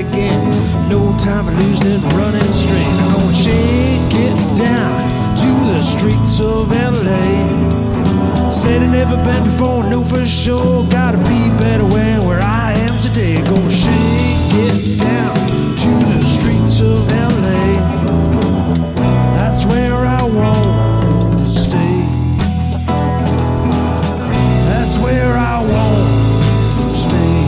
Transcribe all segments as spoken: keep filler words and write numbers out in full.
again. No time for losing and running straight. I'm gonna shake it down to the streets of L A. Said I've never been before, know for sure. Gotta be better when where I am today. Gonna shake it down to the streets of L A. That's where I want to stay. That's where I want to stay.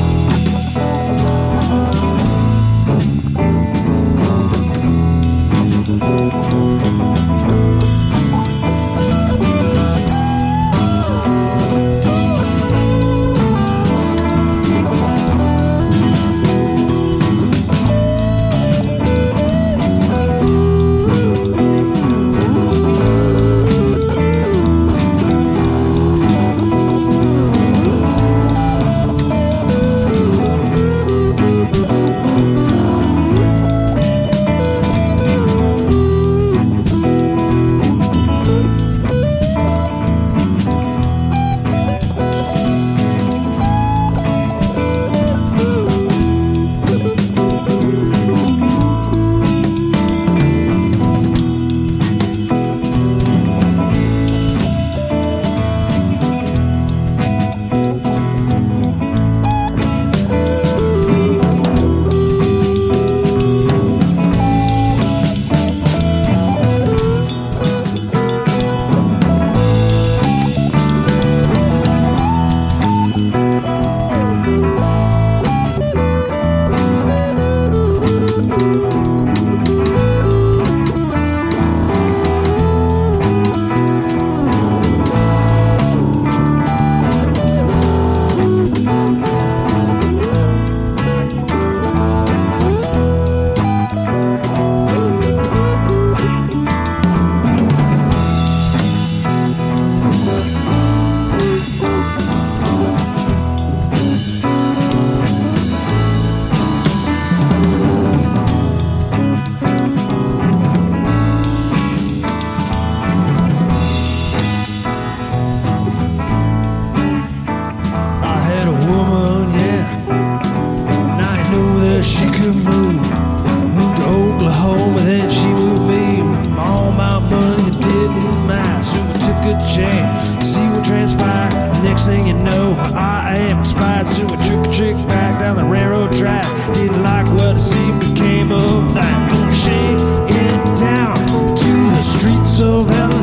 She could move, moved to Oklahoma, then she moved me. All my money didn't matter, so we took a chance, see what transpired. Next thing you know, I am expired, so we trick or trick back down the railroad track. Didn't like what I see, became of that. Gonna shake it down to the streets of L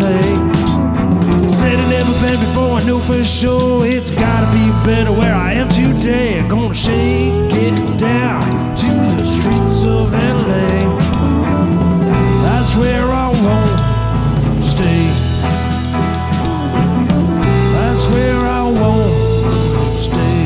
A. Said I've never been before, I know for sure it's gotta be better where I am today. I'm gonna shake it down to the streets of L A. That's where I want to stay. That's where I want to stay.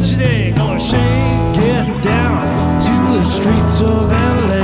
she ain't gonna shake it down to the streets of L A.